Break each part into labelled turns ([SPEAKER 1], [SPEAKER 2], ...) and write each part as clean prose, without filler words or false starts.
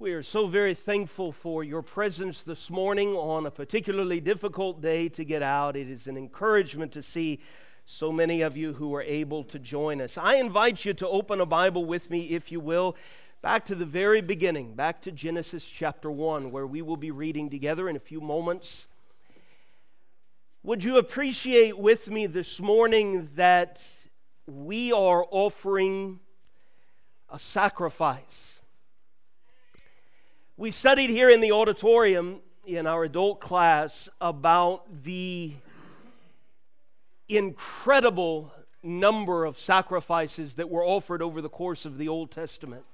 [SPEAKER 1] We are so very thankful for your presence this morning on a particularly difficult day to get out. It is an encouragement to see so many of you who are able to join us. I invite you to open a Bible with me, if you will, back to the very beginning, back to Genesis chapter 1, where we will be reading together in a few moments. Would you appreciate with me this morning that we are offering a sacrifice? We studied here in the auditorium in our adult class about the incredible number of sacrifices that were offered over the course of the Old Testament.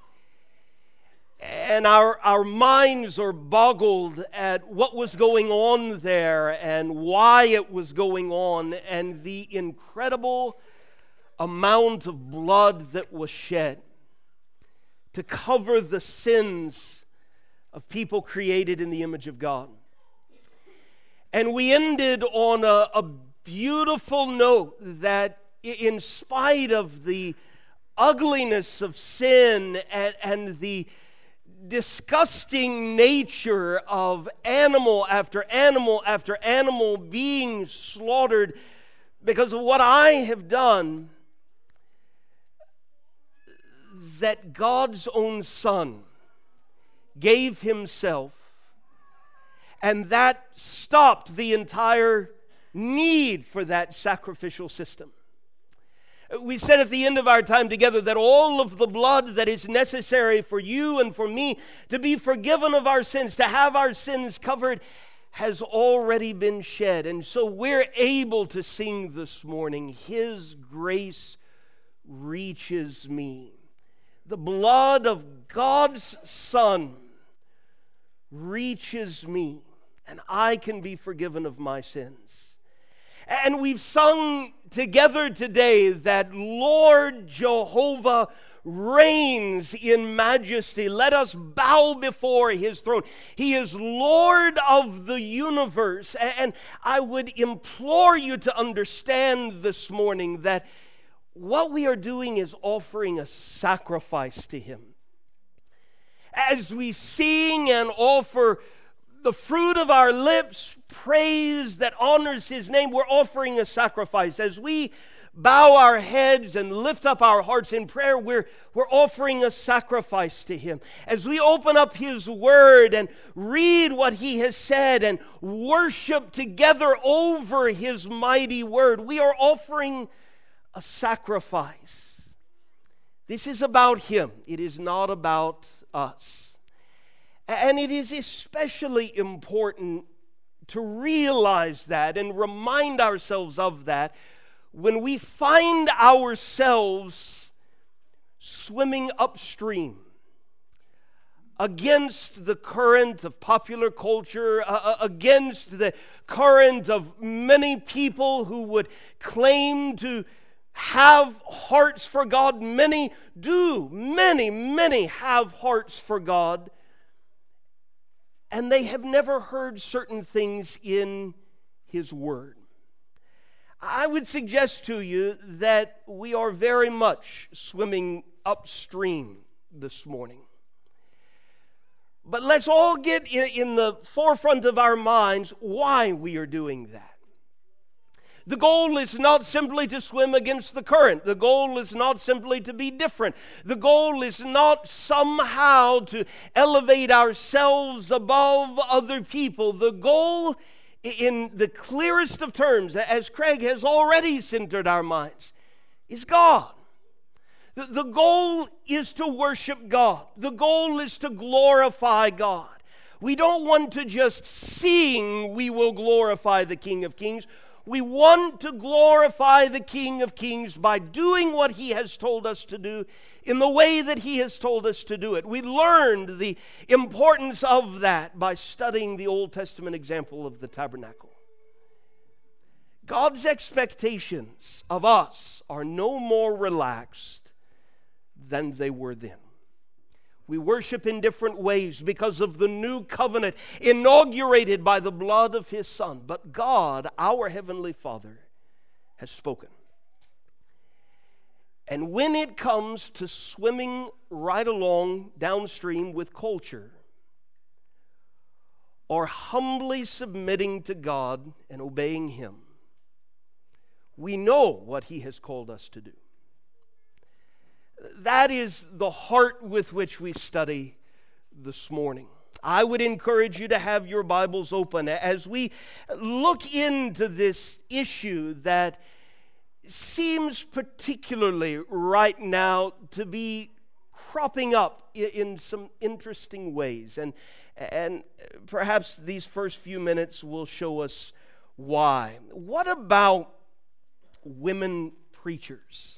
[SPEAKER 1] And our minds are boggled at what was going on there and why it was going on and the incredible amount of blood that was shed to cover the sins of people created in the image of God. And we ended on a beautiful note that in spite of the ugliness of sin and the disgusting nature of animal after animal after animal being slaughtered because of what I have done, that God's own Son gave Himself, and that stopped the entire need for that sacrificial system. We said at the end of our time together that all of the blood that is necessary for you and for me to be forgiven of our sins, to have our sins covered, has already been shed. And so we're able to sing this morning, His grace reaches me. The blood of God's Son reaches me, and I can be forgiven of my sins. And we've sung together today that Lord Jehovah reigns in majesty. Let us bow before His throne. He is Lord of the universe. And I would implore you to understand this morning that what we are doing is offering a sacrifice to Him. As we sing and offer the fruit of our lips, praise that honors His name, we're offering a sacrifice. As we bow our heads and lift up our hearts in prayer, we're offering a sacrifice to Him. As we open up His Word and read what He has said and worship together over His mighty Word, we are offering a sacrifice. This is about Him. It is not about us. And it is especially important to realize that and remind ourselves of that when we find ourselves swimming upstream against the current of popular culture, against the current of many people who would claim to have hearts for God. Many do. Many have hearts for God. And they have never heard certain things in His Word. I would suggest to you that we are very much swimming upstream this morning. But let's all get in the forefront of our minds why we are doing that. The goal is not simply to swim against the current. The goal is not simply to be different. The goal is not somehow to elevate ourselves above other people. The goal, in the clearest of terms, as Craig has already centered our minds, is God. The goal is to worship God. The goal is to glorify God. We don't want to just sing, "We will glorify the King of Kings." We want to glorify the King of Kings by doing what He has told us to do in the way that He has told us to do it. We learned the importance of that by studying the Old Testament example of the tabernacle. God's expectations of us are no more relaxed than they were then. We worship in different ways because of the new covenant inaugurated by the blood of His Son. But God, our Heavenly Father, has spoken. And when it comes to swimming right along downstream with culture, or humbly submitting to God and obeying Him, we know what He has called us to do. That is the heart with which we study this morning. I would encourage you to have your Bibles open as we look into this issue that seems particularly right now to be cropping up in some interesting ways. And perhaps these first few minutes will show us why. What about women preachers?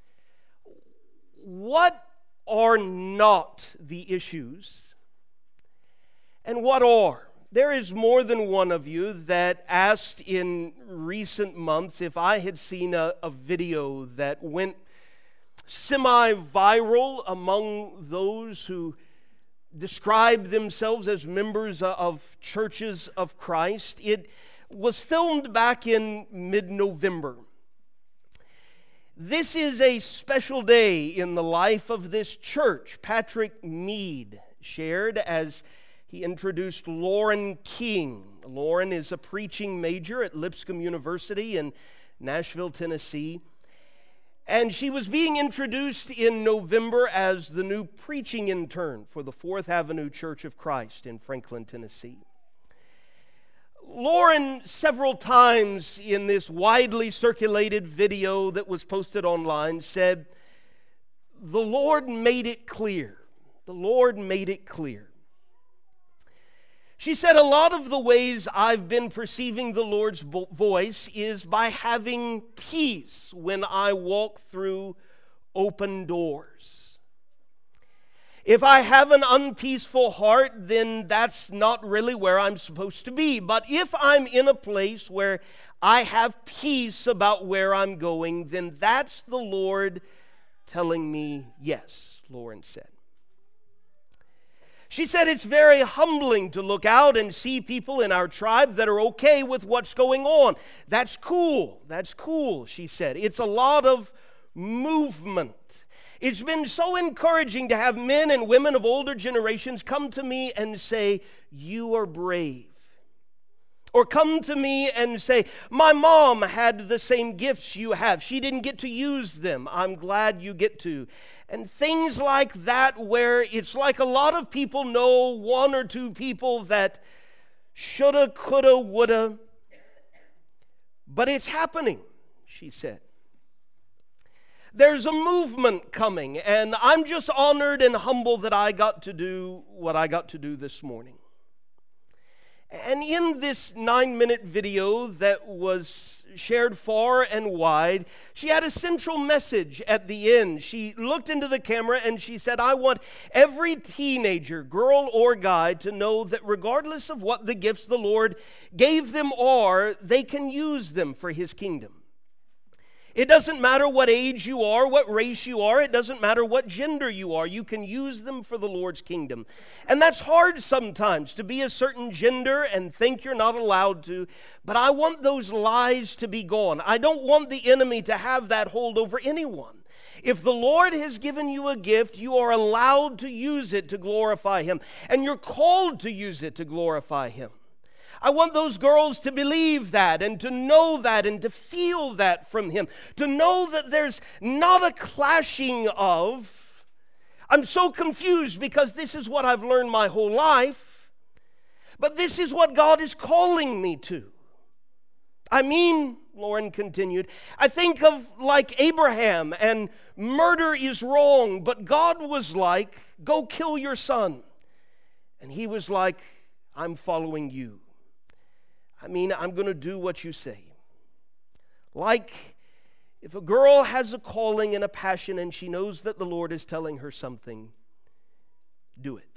[SPEAKER 1] What are not the issues, and what are? There is more than one of you that asked in recent months if I had seen a video that went semi-viral among those who describe themselves as members of churches of Christ. It was filmed back in mid-November. This is a special day in the life of this church. Patrick Mead shared as he introduced Lauren King. Lauren is a preaching major at Lipscomb University in Nashville, Tennessee. And she was being introduced in November as the new preaching intern for the Fourth Avenue Church of Christ in Franklin, Tennessee. Lauren, several times in this widely circulated video that was posted online, said, "The Lord made it clear. The Lord made it clear." She said, "A lot of the ways I've been perceiving the Lord's voice is by having peace when I walk through open doors. If I have an unpeaceful heart, then that's not really where I'm supposed to be. But if I'm in a place where I have peace about where I'm going, then that's the Lord telling me yes," Lauren said. She said it's very humbling to look out and see people in our tribe that are okay with what's going on. That's cool. That's cool, she said. It's a lot of movement. It's been so encouraging to have men and women of older generations come to me and say, "You are brave." Or come to me and say, "My mom had the same gifts you have. She didn't get to use them. I'm glad you get to." And things like that, where it's like a lot of people know one or two people that shoulda, coulda, woulda. But it's happening, she said. There's a movement coming, and I'm just honored and humble that I got to do what I got to do this morning. And in this 9-minute video that was shared far and wide, she had a central message at the end. She looked into the camera and she said, "I want every teenager, girl or guy, to know that regardless of what the gifts the Lord gave them are, they can use them for His kingdom. It doesn't matter what age you are, what race you are. It doesn't matter what gender you are. You can use them for the Lord's kingdom." And that's hard sometimes, to be a certain gender and think you're not allowed to. But I want those lies to be gone. I don't want the enemy to have that hold over anyone. If the Lord has given you a gift, you are allowed to use it to glorify Him. And you're called to use it to glorify Him. I want those girls to believe that and to know that and to feel that from Him. To know that there's not a clashing of, "I'm so confused because this is what I've learned my whole life, but this is what God is calling me to." I mean, Lauren continued, I think of like Abraham, and murder is wrong, but God was like, "Go kill your son." And he was like, "I'm following you. I mean, I'm going to do what you say." Like if a girl has a calling and a passion and she knows that the Lord is telling her something, do it.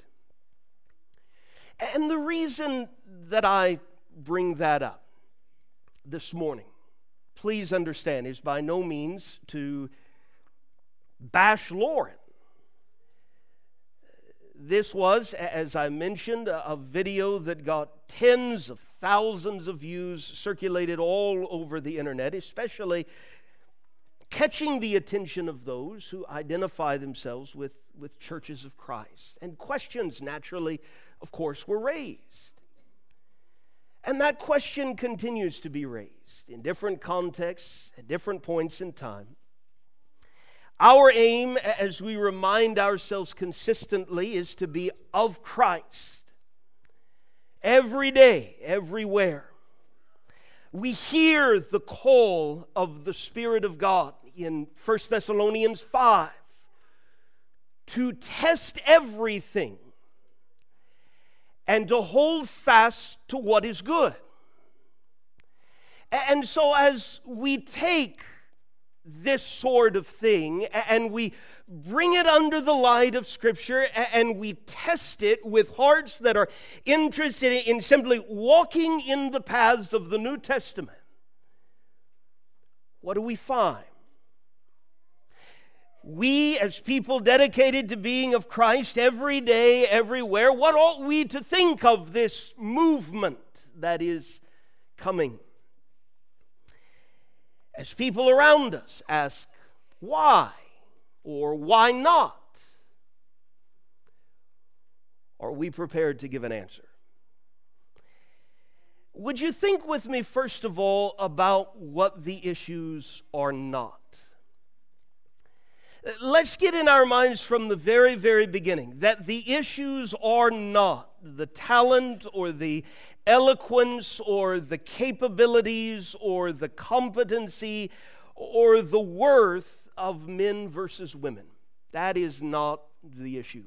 [SPEAKER 1] And the reason that I bring that up this morning, please understand, is by no means to bash Lauren. This was, as I mentioned, a video that got tens of thousands of views, circulated all over the internet, especially catching the attention of those who identify themselves with churches of Christ. And questions, naturally, of course, were raised. And that question continues to be raised in different contexts, at different points in time. Our aim, as we remind ourselves consistently, is to be of Christ. Every day, everywhere. We hear the call of the Spirit of God in 1 Thessalonians 5 to test everything and to hold fast to what is good. And so as we take this sort of thing and we bring it under the light of Scripture and we test it with hearts that are interested in simply walking in the paths of the New Testament, what do we find? We, as people dedicated to being of Christ every day, everywhere, what ought we to think of this movement that is coming? As people around us ask, why or why not? Are we prepared to give an answer? Would you think with me, first of all, about what the issues are not? Let's get in our minds from the very, very beginning that the issues are not the talent or the eloquence or the capabilities or the competency or the worth of men versus women. That is not the issue.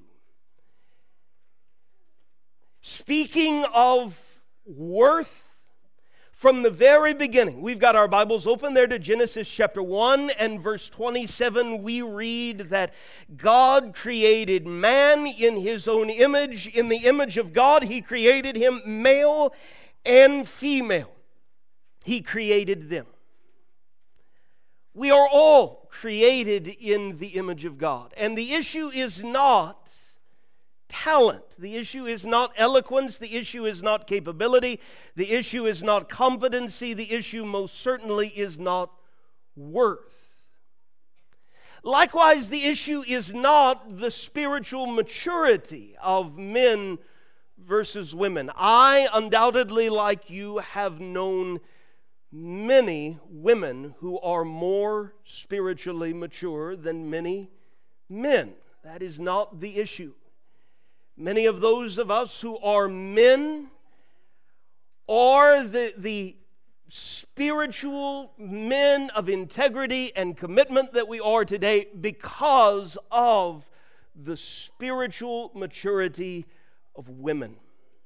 [SPEAKER 1] Speaking of worth, from the very beginning, we've got our Bibles open there to Genesis chapter 1 and verse 27. We read that God created man in His own image. In the image of God, He created him male and female. He created them. We are all created in the image of God. And the issue is not talent. The issue is not eloquence. The issue is not capability. The issue is not competency. The issue most certainly is not worth. Likewise, the issue is not the spiritual maturity of men versus women. I undoubtedly, like you, have known many women who are more spiritually mature than many men. That is not the issue. Many of those of us who are men are the spiritual men of integrity and commitment that we are today because of the spiritual maturity of women.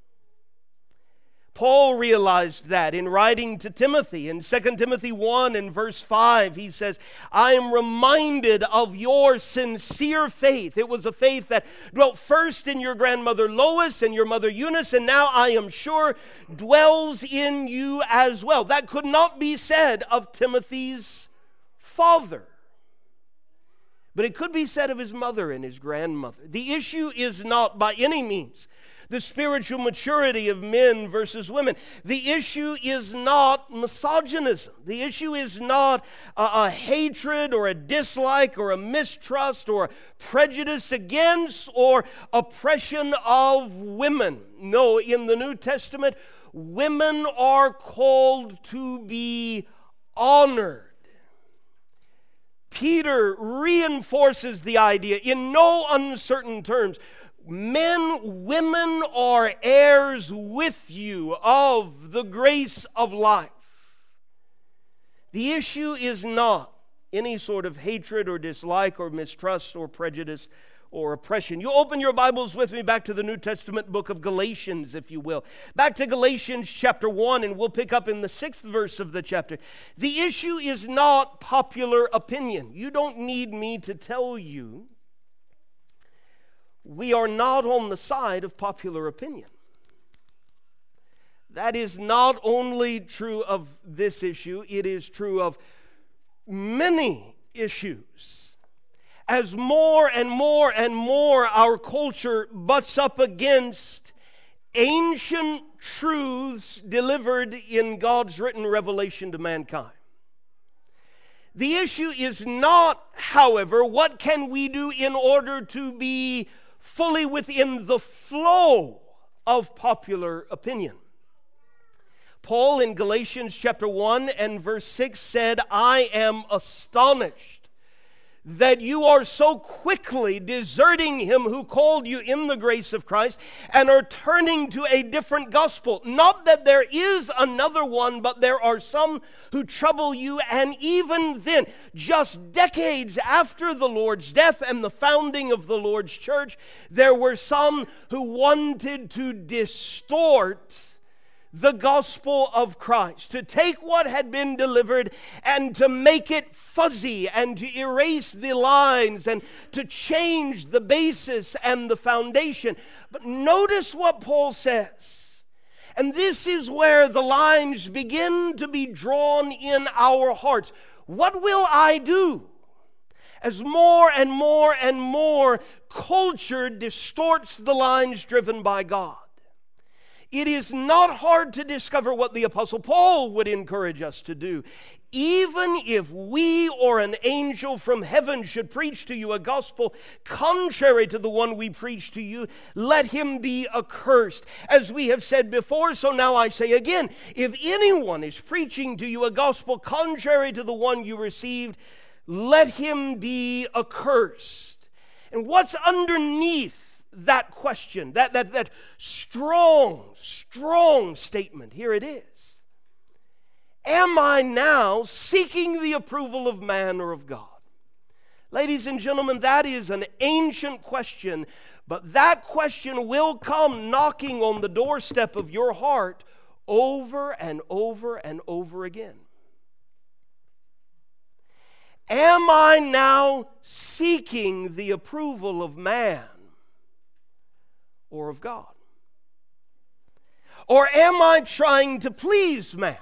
[SPEAKER 1] Paul realized that in writing to Timothy. In 2 Timothy 1 and verse 5, he says, I am reminded of your sincere faith. It was a faith that dwelt first in your grandmother Lois and your mother Eunice, and now I am sure dwells in you as well. That could not be said of Timothy's father, but it could be said of his mother and his grandmother. The issue is not by any means the spiritual maturity of men versus women. The issue is not misogynism. The issue is not a hatred or a dislike or a mistrust or a prejudice against or oppression of women. No, in the New Testament, women are called to be honored. Peter reinforces the idea in no uncertain terms. Men, women are heirs with you of the grace of life. The issue is not any sort of hatred or dislike or mistrust or prejudice or oppression. You open your Bibles with me back to the New Testament book of Galatians, if you will. Back to Galatians chapter 1, and we'll pick up in the 6th verse of the chapter. The issue is not popular opinion. You don't need me to tell you we are not on the side of popular opinion. That is not only true of this issue, it is true of many issues. As more and more and more our culture butts up against ancient truths delivered in God's written revelation to mankind. The issue is not, however, what can we do in order to be fully within the flow of popular opinion. Paul in Galatians chapter 1 and verse 6 said, I am astonished that you are so quickly deserting him who called you in the grace of Christ and are turning to a different gospel. Not that there is another one, but there are some who trouble you. And even then, just decades after the Lord's death and the founding of the Lord's church, there were some who wanted to distort the gospel of Christ, to take what had been delivered and to make it fuzzy and to erase the lines and to change the basis and the foundation. But notice what Paul says. And this is where the lines begin to be drawn in our hearts. What will I do as more and more and more culture distorts the lines driven by God? It is not hard to discover what the Apostle Paul would encourage us to do. Even if we or an angel from heaven should preach to you a gospel contrary to the one we preach to you, let him be accursed. As we have said before, so now I say again, if anyone is preaching to you a gospel contrary to the one you received, let him be accursed. And what's underneath that question, that strong statement? Here it is. Am I now seeking the approval of man or of God? Ladies and gentlemen, that is an ancient question, but that question will come knocking on the doorstep of your heart over and over and over again. Am I now seeking the approval of man or of God? Or am I trying to please man?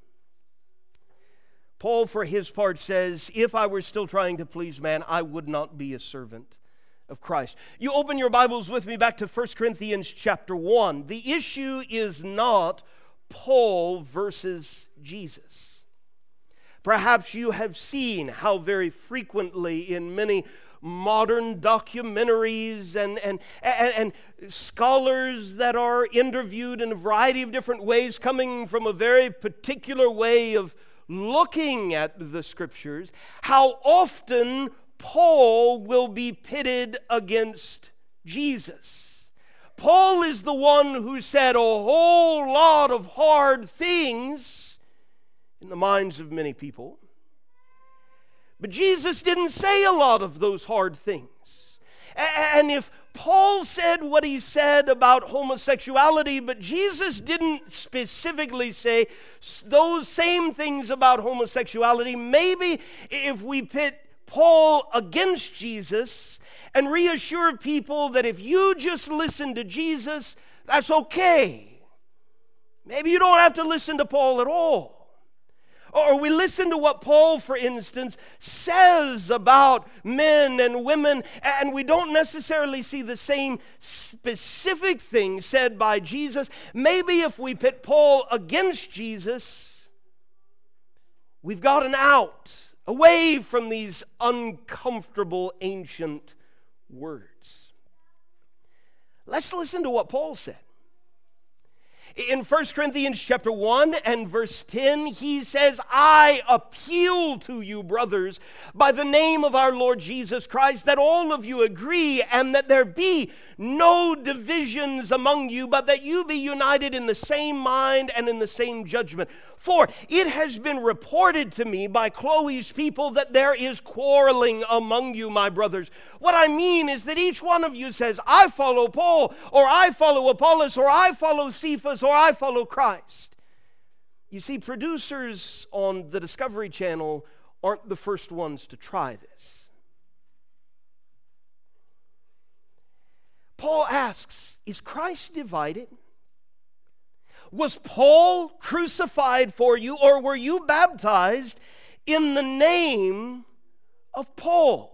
[SPEAKER 1] Paul, for his part, says, if I were still trying to please man, I would not be a servant of Christ. You open your Bibles with me back to 1 Corinthians chapter 1. The issue is not Paul versus Jesus. Perhaps you have seen how very frequently in many modern documentaries and scholars that are interviewed in a variety of different ways, coming from a very particular way of looking at the Scriptures, how often Paul will be pitted against Jesus. Paul is the one who said a whole lot of hard things in the minds of many people. But Jesus didn't say a lot of those hard things. And if Paul said what he said about homosexuality, but Jesus didn't specifically say those same things about homosexuality, maybe if we pit Paul against Jesus and reassure people that if you just listen to Jesus, that's okay. Maybe you don't have to listen to Paul at all. Or we listen to what Paul, for instance, says about men and women, and we don't necessarily see the same specific thing said by Jesus. Maybe if we pit Paul against Jesus, we've got an out, away from these uncomfortable ancient words. Let's listen to what Paul said. In 1 Corinthians chapter 1 and verse 10, he says, I appeal to you, brothers, by the name of our Lord Jesus Christ, that all of you agree and that there be no divisions among you, but that you be united in the same mind and in the same judgment. For it has been reported to me by Chloe's people that there is quarreling among you, my brothers. What I mean is that each one of you says, I follow Paul, or I follow Apollos, or I follow Cephas, or I follow Christ. You see, producers on the Discovery Channel aren't the first ones to try this. Paul asks, is Christ divided? Was Paul crucified for you, or were you baptized in the name of Paul?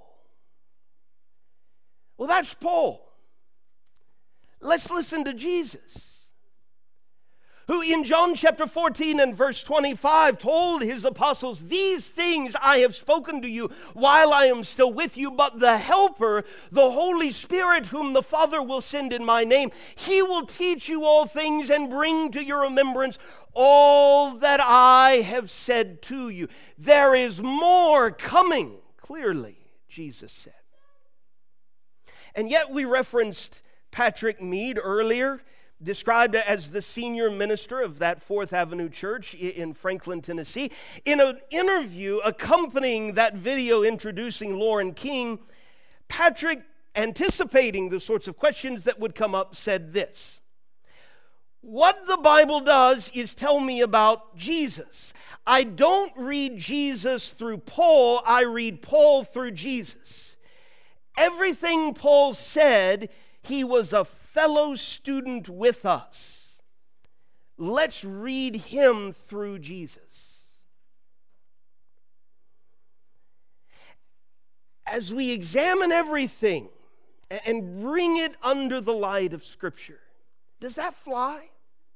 [SPEAKER 1] Well, that's Paul. Let's listen to Jesus, who in John chapter 14 and verse 25 told his apostles, "These things I have spoken to you while I am still with you, but the Helper, the Holy Spirit, whom the Father will send in my name, he will teach you all things and bring to your remembrance all that I have said to you." There is more coming, clearly, Jesus said. And yet we referenced Patrick Mead earlier, described as the senior minister of that Fourth Avenue Church in Franklin, Tennessee. In an interview accompanying that video introducing Lauren King, Patrick, anticipating the sorts of questions that would come up, said this: "What the Bible does is tell me about Jesus. I don't read Jesus through Paul, I read Paul through Jesus. Everything Paul said, he was a fellow student with us. Let's read him through Jesus." As we examine everything and bring it under the light of Scripture, does that fly?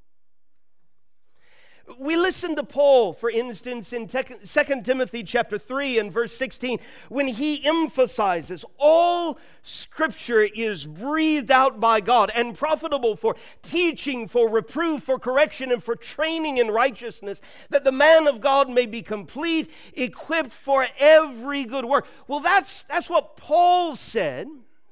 [SPEAKER 1] We listen to Paul, for instance, in 2 Timothy chapter 3 and verse 16, when he emphasizes all Scripture is breathed out by God and profitable for teaching, for reproof, for correction, and for training in righteousness, that the man of God may be complete, equipped for every good work. Well, that's what Paul said.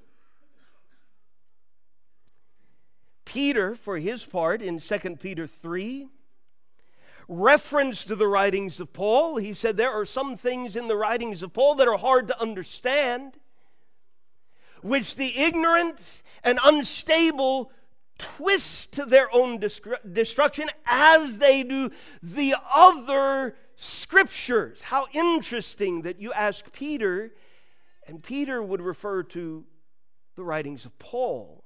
[SPEAKER 1] Peter, for his part, in 2 Peter 3, reference to the writings of Paul. He said there are some things in the writings of Paul that are hard to understand, which the ignorant and unstable twist to their own destruction, as they do the other Scriptures. How interesting that you ask Peter, and Peter would refer to the writings of Paul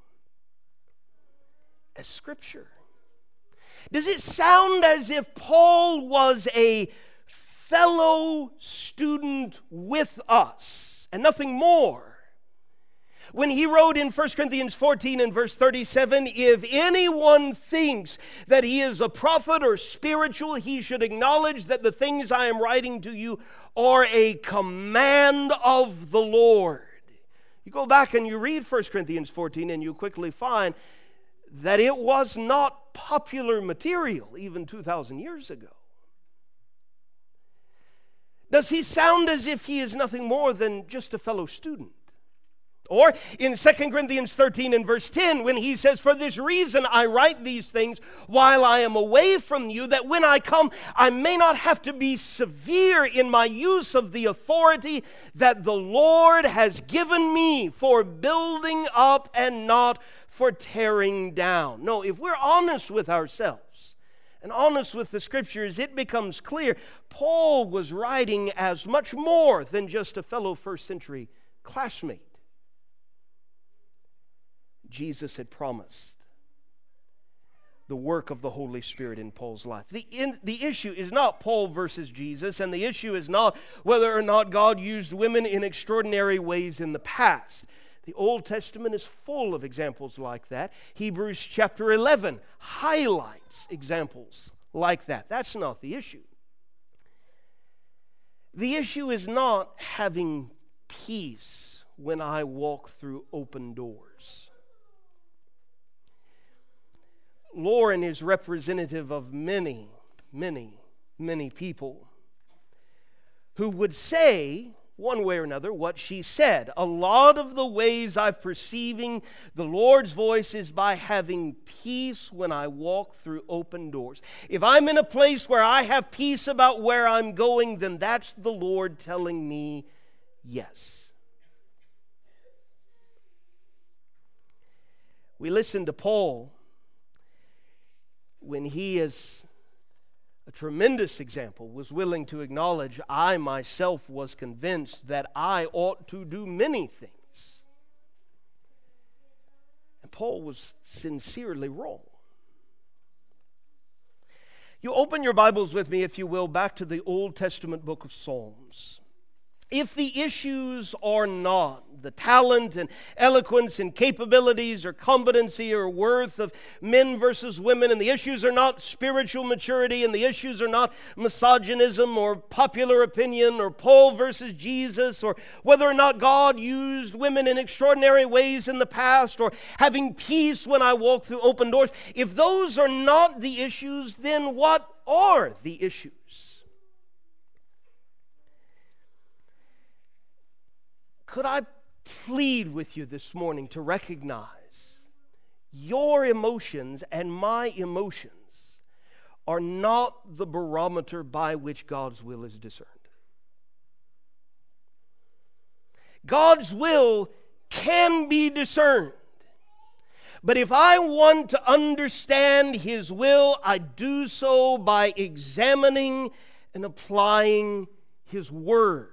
[SPEAKER 1] as Scripture. Does it sound as if Paul was a fellow student with us and nothing more? When he wrote in 1 Corinthians 14 and verse 37, "If anyone thinks that he is a prophet or spiritual, he should acknowledge that the things I am writing to you are a command of the Lord." You go back and you read 1 Corinthians 14 and you quickly find that it was not popular material even 2,000 years ago. Does he sound as if he is nothing more than just a fellow student? Or in 2 Corinthians 13 and verse 10, when he says, "For this reason I write these things while I am away from you, that when I come I may not have to be severe in my use of the authority that the Lord has given me for building up and not for tearing down." No, if we're honest with ourselves and honest with the Scriptures, it becomes clear Paul was writing as much more than just a fellow first century classmate. Jesus had promised the work of the Holy Spirit in Paul's life. The issue is not Paul versus Jesus, and the issue is not whether or not God used women in extraordinary ways in the past. The Old Testament is full of examples like that. Hebrews chapter 11 highlights examples like that. That's not the issue. The issue is not having peace when I walk through open doors. Lauren is representative of many, many, many people who would say, one way or another, what she said. A lot of the ways I'm perceiving the Lord's voice is by having peace when I walk through open doors. If I'm in a place where I have peace about where I'm going, then that's the Lord telling me yes. We listen to Paul when he, as a tremendous example, was willing to acknowledge, "I myself was convinced that I ought to do many things." And Paul was sincerely wrong. You open your Bibles with me, if you will, back to the Old Testament book of Psalms. if the issues are not the talent and eloquence and capabilities or competency or worth of men versus women, and the issues are not spiritual maturity, and the issues are not misogynism or popular opinion or Paul versus Jesus, or whether or not God used women in extraordinary ways in the past, or having peace when I walk through open doors, if those are not the issues, then what are the issues? Could I plead with you this morning to recognize your emotions and my emotions are not the barometer by which God's will is discerned. God's will can be discerned. But if I want to understand His will, I do so by examining and applying His Word.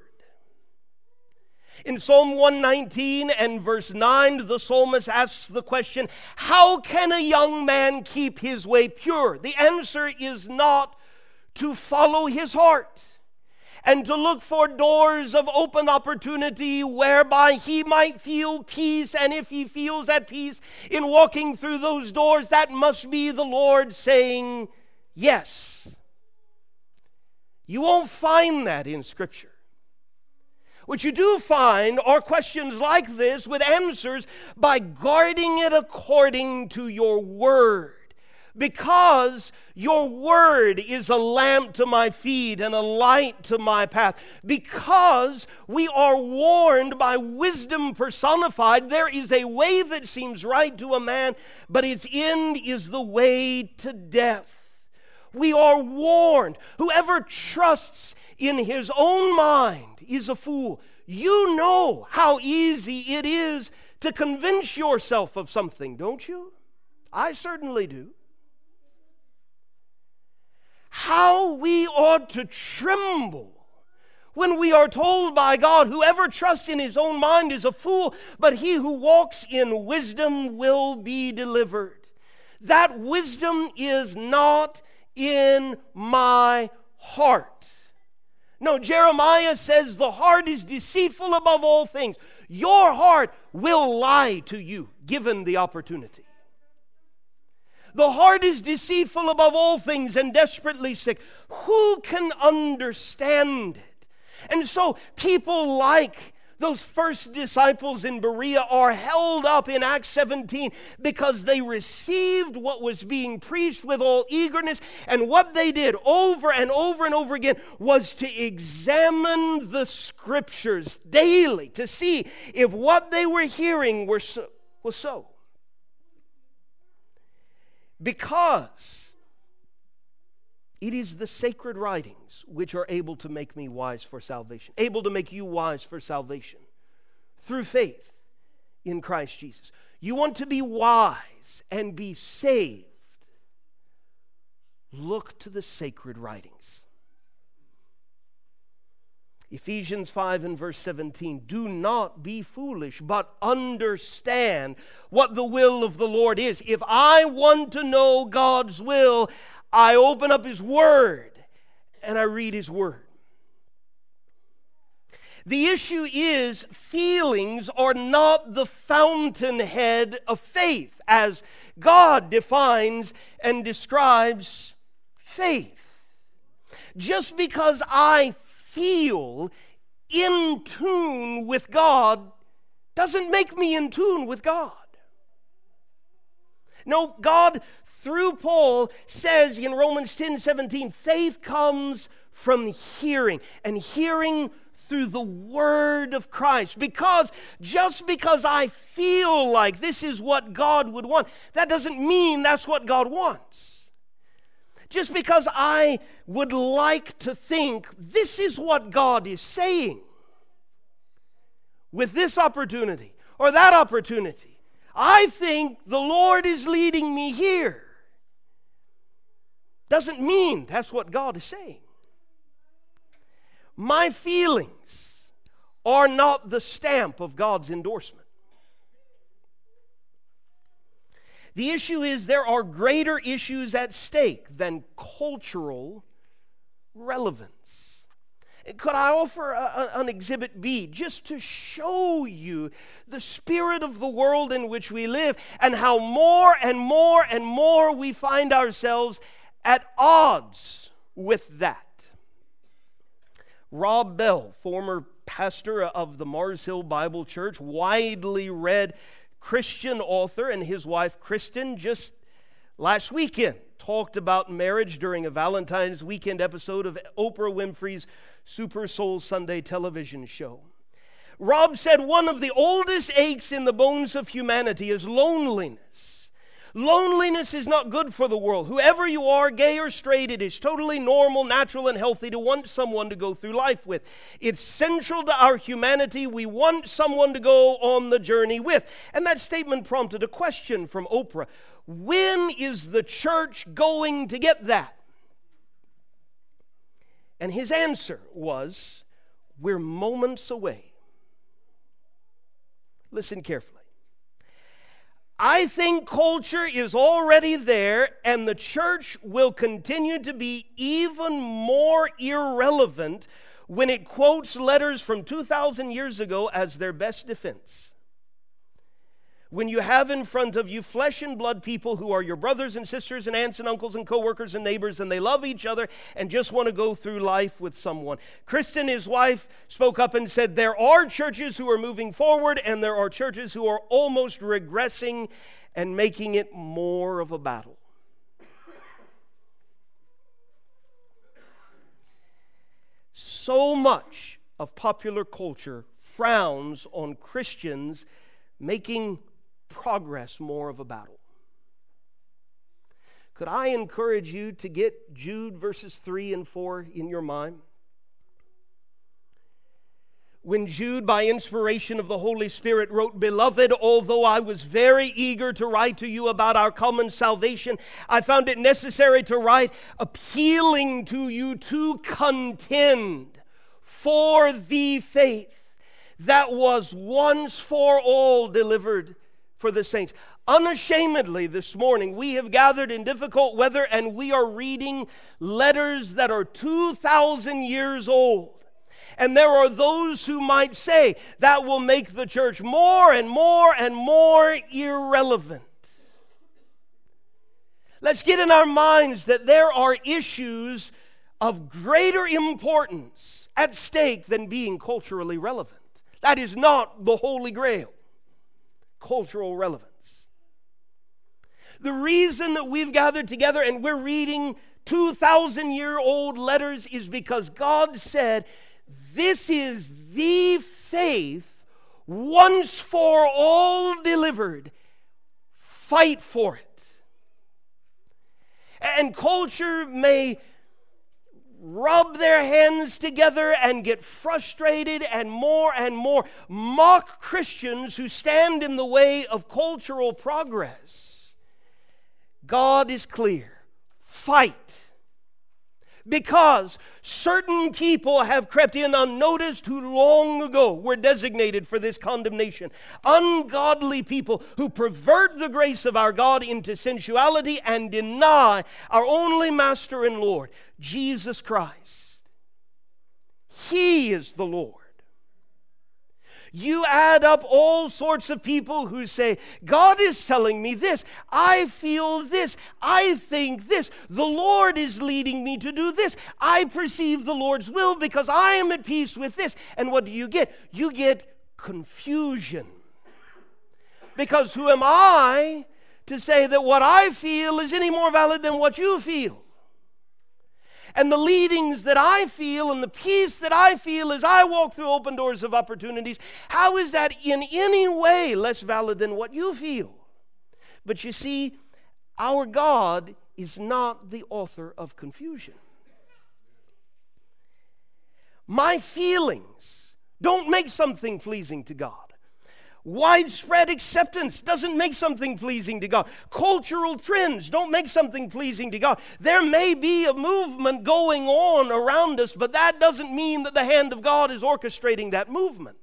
[SPEAKER 1] In Psalm 119 and verse 9, the psalmist asks the question, how can a young man keep his way pure? The answer is not to follow his heart and to look for doors of open opportunity whereby he might feel peace. And if he feels at peace in walking through those doors, that must be the Lord saying yes. You won't find that in Scripture. What you do find are questions like this with answers by guarding it according to your Word. Because your Word is a lamp to my feet and a light to my path. Because we are warned by wisdom personified, there is a way that seems right to a man, but its end is the way to death. We are warned. Whoever trusts in his own mind is a fool. You know how easy it is to convince yourself of something, don't you? I certainly do. How we ought to tremble when we are told by God, whoever trusts in his own mind is a fool, but he who walks in wisdom will be delivered. That wisdom is not in my heart. No, Jeremiah says the heart is deceitful above all things. Your heart will lie to you, given the opportunity. The heart is deceitful above all things and desperately sick. Who can understand it? And so people like those first disciples in Berea are held up in Acts 17 because they received what was being preached with all eagerness, and what they did over and over and over again was to examine the Scriptures daily to see if what they were hearing was so. Because it is the sacred writings which are able to make me wise for salvation, able to make you wise for salvation through faith in Christ Jesus. You want to be wise and be saved? Look to the sacred writings. Ephesians 5 and verse 17, do not be foolish, but understand what the will of the Lord is. If I want to know God's will, I open up His Word and I read His Word. The issue is feelings are not the fountainhead of faith, as God defines and describes faith. Just because I feel in tune with God doesn't make me in tune with God. No, God, through Paul, says in Romans 10:17, faith comes from hearing, and hearing through the Word of Christ. Because just because I feel like this is what God would want, that doesn't mean that's what God wants. Just because I would like to think this is what God is saying with this opportunity or that opportunity, I think the Lord is leading me here, doesn't mean that's what God is saying. My feelings are not the stamp of God's endorsement. The issue is there are greater issues at stake than cultural relevance. Could I offer an Exhibit B just to show you the spirit of the world in which we live and how more and more and more we find ourselves at odds with that? Rob Bell, former pastor of the Mars Hill Bible Church, widely read Christian author, and his wife Kristen just last weekend talked about marriage during a Valentine's weekend episode of Oprah Winfrey's Super Soul Sunday television show. Rob said one of the oldest aches in the bones of humanity is loneliness. Loneliness is not good for the world. Whoever you are, gay or straight, it is totally normal, natural, and healthy to want someone to go through life with. It's central to our humanity. We want someone to go on the journey with. And that statement prompted a question from Oprah. When is the church going to get that? And his answer was, we're moments away. Listen carefully. I think culture is already there, and the church will continue to be even more irrelevant when it quotes letters from 2,000 years ago as their best defense. When you have in front of you flesh and blood people who are your brothers and sisters and aunts and uncles and co-workers and neighbors, and they love each other and just want to go through life with someone. Kristen, his wife, spoke up and said, there are churches who are moving forward and there are churches who are almost regressing and making it more of a battle. So much of popular culture frowns on Christians making progress more of a battle. Could I encourage you to get Jude verses 3 and 4 in your mind? When Jude, by inspiration of the Holy Spirit, wrote, Beloved, although I was very eager to write to you about our common salvation, I found it necessary to write, appealing to you to contend for the faith that was once for all delivered for the saints. Unashamedly this morning, we have gathered in difficult weather and we are reading letters that are 2,000 years old. And there are those who might say that will make the church more and more and more irrelevant. Let's get in our minds that there are issues of greater importance at stake than being culturally relevant. That is not the Holy Grail. Cultural relevance. The reason that we've gathered together and we're reading 2,000-year-old letters is because God said, this is the faith once for all delivered. Fight for it. And culture may rub their hands together and get frustrated and more mock Christians who stand in the way of cultural progress. God is clear. Fight. Because certain people have crept in unnoticed who long ago were designated for this condemnation. Ungodly people who pervert the grace of our God into sensuality and deny our only Master and Lord, Jesus Christ. He is the Lord. You add up all sorts of people who say, God is telling me this, I feel this, I think this, the Lord is leading me to do this, I perceive the Lord's will because I am at peace with this. And what do? You get confusion. Because who am I to say that what I feel is any more valid than what you feel? And the leadings that I feel and the peace that I feel as I walk through open doors of opportunities, how is that in any way less valid than what you feel? But you see, our God is not the author of confusion. My feelings don't make something pleasing to God. Widespread acceptance doesn't make something pleasing to God. Cultural trends don't make something pleasing to God. There may be a movement going on around us, but that doesn't mean that the hand of God is orchestrating that movement.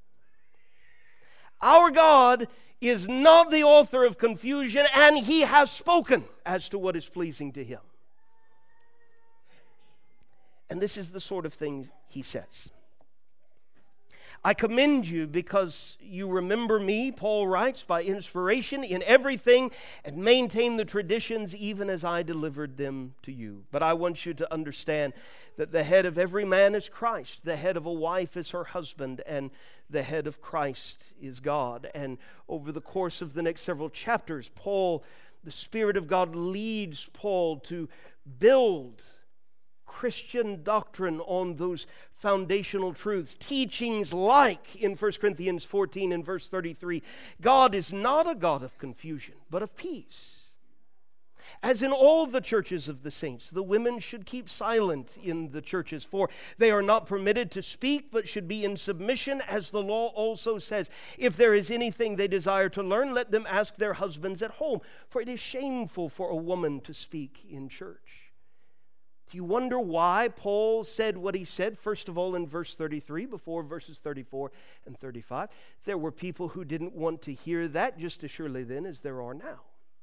[SPEAKER 1] Our God is not the author of confusion, and He has spoken as to what is pleasing to Him. And this is the sort of thing he says. I commend you because you remember me, Paul writes, by inspiration in everything and maintain the traditions even as I delivered them to you. But I want you to understand that the head of every man is Christ. The head of a wife is her husband, and the head of Christ is God. And over the course of the next several chapters, the Spirit of God leads Paul to build Christian doctrine on those foundational truths. Teachings like in 1 Corinthians 14 and verse 33, God is not a God of confusion, but of peace. As in all the churches of the saints, the women should keep silent in the churches, for they are not permitted to speak, but should be in submission, as the law also says. If there is anything they desire to learn, let them ask their husbands at home, for it is shameful for a woman to speak in church. Do you wonder why Paul said what he said? First of all, in verse 33, before verses 34 and 35, there were people who didn't want to hear that just as surely then as there are now.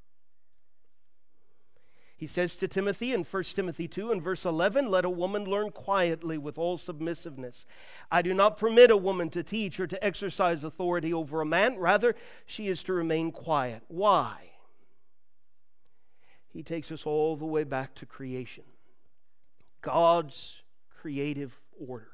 [SPEAKER 1] He says to Timothy in 1 Timothy 2 and verse 11, let a woman learn quietly with all submissiveness. I do not permit a woman to teach or to exercise authority over a man. Rather, she is to remain quiet. Why? He takes us all the way back to creation. God's creative order.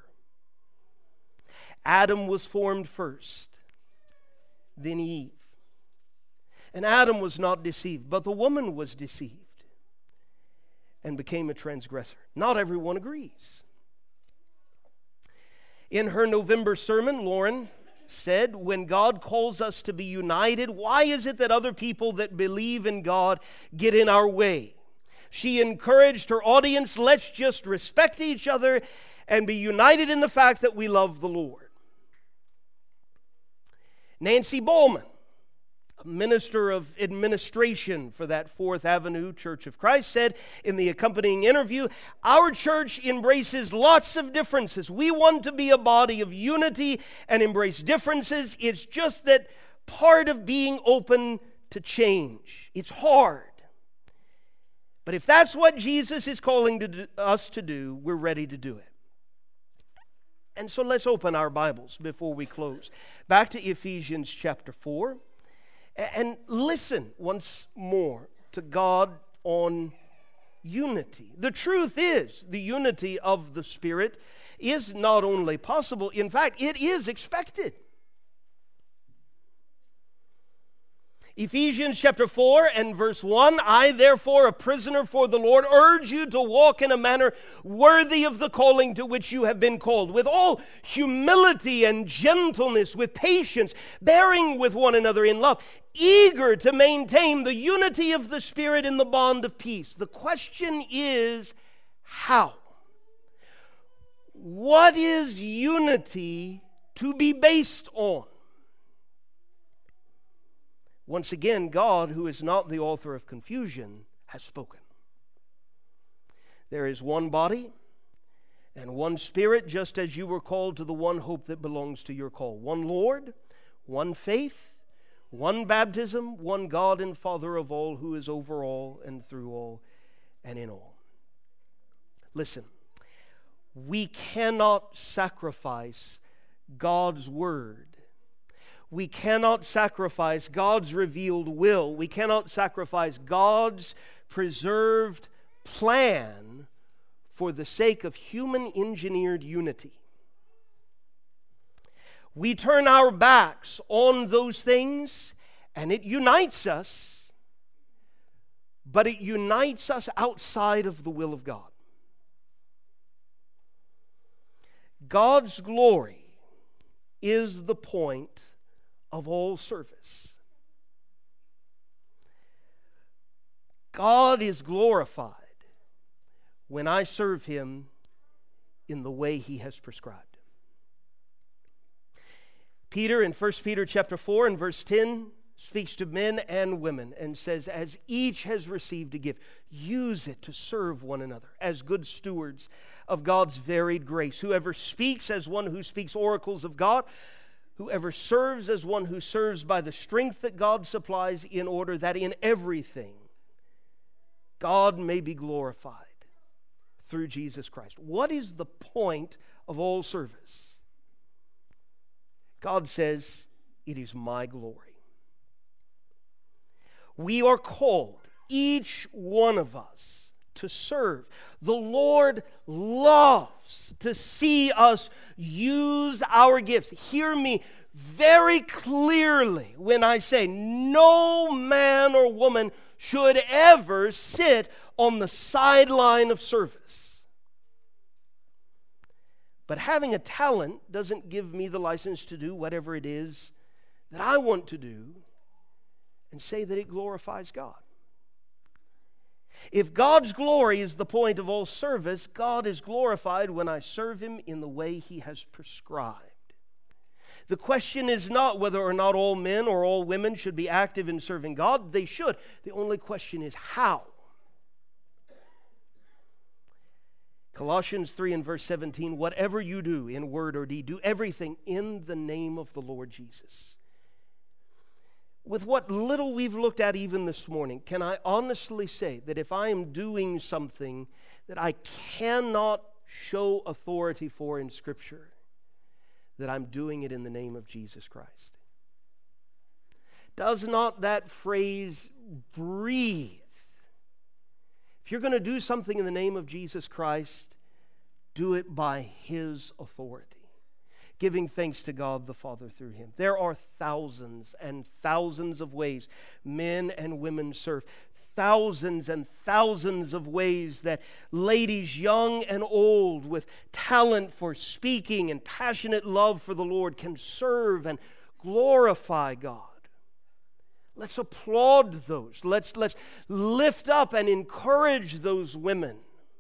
[SPEAKER 1] Adam was formed first, then Eve. And Adam was not deceived, but the woman was deceived and became a transgressor. Not everyone agrees. In her November sermon, Lauren said, when God calls us to be united, why is it that other people that believe in God get in our way? She encouraged her audience, let's just respect each other and be united in the fact that we love the Lord. Nancy Bowman, a minister of administration for that Fourth Avenue Church of Christ, said in the accompanying interview, our church embraces lots of differences. We want to be a body of unity and embrace differences. It's just that part of being open to change. It's hard. But if that's what Jesus is calling us to do, we're ready to do it. And so let's open our Bibles before we close. Back to Ephesians chapter 4. And listen once more to God on unity. The truth is, the unity of the Spirit is not only possible, in fact, it is expected. Ephesians chapter 4 and verse 1, I therefore, a prisoner for the Lord, urge you to walk in a manner worthy of the calling to which you have been called, with all humility and gentleness, with patience, bearing with one another in love, eager to maintain the unity of the Spirit in the bond of peace. The question is, how? What is unity to be based on? Once again, God, who is not the author of confusion, has spoken. There is one body and one Spirit, just as you were called to the one hope that belongs to your call. One Lord, one faith, one baptism, one God and Father of all, who is over all and through all and in all. Listen, we cannot sacrifice God's word. We cannot sacrifice God's revealed will. We cannot sacrifice God's preserved plan for the sake of human-engineered unity. We turn our backs on those things, and it unites us, but it unites us outside of the will of God. God's glory is the point of all service. God is glorified when I serve Him in the way He has prescribed. Peter in 1 Peter chapter 4 and verse 10 speaks to men and women and says, as each has received a gift, use it to serve one another as good stewards of God's varied grace. Whoever speaks as one who speaks oracles of God, whoever serves as one who serves by the strength that God supplies, in order that in everything God may be glorified through Jesus Christ. What is the point of all service? God says, it is my glory. We are called, each one of us, to serve. The Lord loves to see us use our gifts. Hear me very clearly when I say no man or woman should ever sit on the sideline of service. But having a talent doesn't give me the license to do whatever it is that I want to do and say that it glorifies God. If God's glory is the point of all service, God is glorified when I serve Him in the way He has prescribed. The question is not whether or not all men or all women should be active in serving God. They should. The only question is how. Colossians 3 and verse 17, whatever you do in word or deed, do everything in the name of the Lord Jesus. With what little we've looked at even this morning, can I honestly say that if I am doing something that I cannot show authority for in Scripture, that I'm doing it in the name of Jesus Christ? Does not that phrase breathe? If you're going to do something in the name of Jesus Christ, do it by His authority, giving thanks to God the Father through Him. There are thousands and thousands of ways men and women serve. Thousands and thousands of ways that ladies young and old with talent for speaking and passionate love for the Lord can serve and glorify God. Let's applaud those. Let's lift up and encourage those women.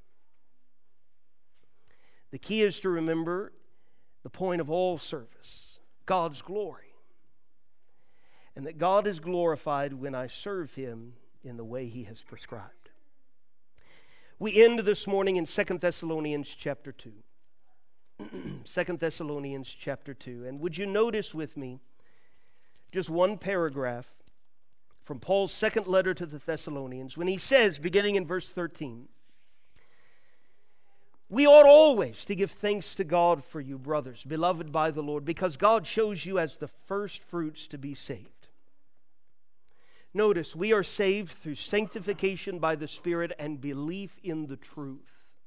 [SPEAKER 1] The key is to remember the point of all service, God's glory. And that God is glorified when I serve Him in the way He has prescribed. We end this morning in 2 Thessalonians chapter 2. 2 Thessalonians chapter 2. And would you notice with me just one paragraph from Paul's second letter to the Thessalonians when he says, beginning in verse 13, we ought always to give thanks to God for you, brothers, beloved by the Lord, because God chose you as the first fruits to be saved. Notice, we are saved through sanctification by the Spirit and belief in the truth.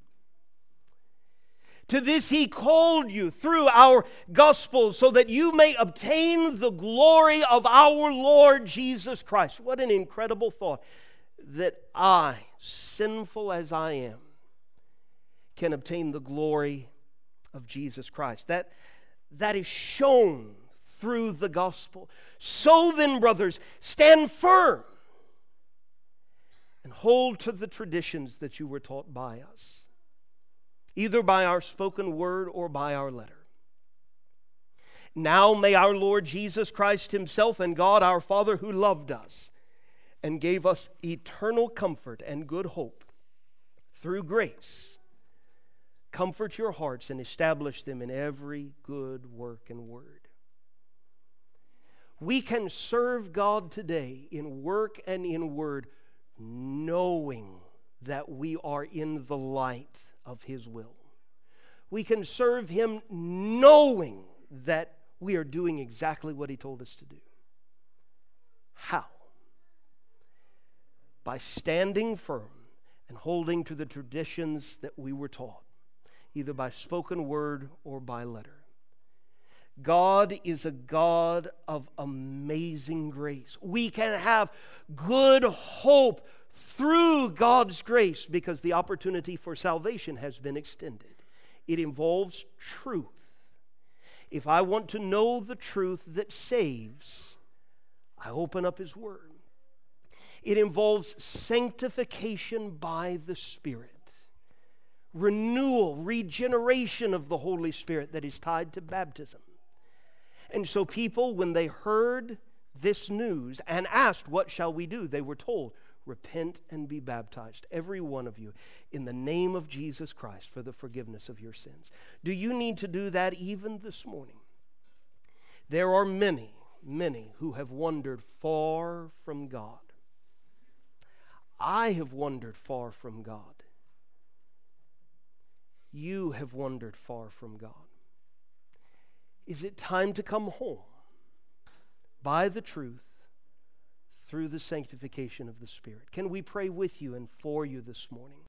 [SPEAKER 1] To this He called you through our gospel so that you may obtain the glory of our Lord Jesus Christ. What an incredible thought, that I, sinful as I am, can obtain the glory of Jesus Christ. That is shown through the gospel. So then, brothers, stand firm and hold to the traditions that you were taught by us, either by our spoken word or by our letter. Now may our Lord Jesus Christ Himself and God our Father, who loved us and gave us eternal comfort and good hope through grace, comfort your hearts and establish them in every good work and word. We can serve God today in work and in word, knowing that we are in the light of His will. We can serve Him knowing that we are doing exactly what He told us to do. How? By standing firm and holding to the traditions that we were taught, either by spoken word or by letter. God is a God of amazing grace. We can have good hope through God's grace because the opportunity for salvation has been extended. It involves truth. If I want to know the truth that saves, I open up His Word. It involves sanctification by the Spirit. Renewal, regeneration of the Holy Spirit that is tied to baptism. And so people, when they heard this news and asked, what shall we do? They were told, repent and be baptized, every one of you, in the name of Jesus Christ for the forgiveness of your sins. Do you need to do that even this morning? There are many, many who have wandered far from God. I have wandered far from God. you have wandered far from God. Is it time to come home by the truth through the sanctification of the Spirit? Can we pray with you and for you this morning?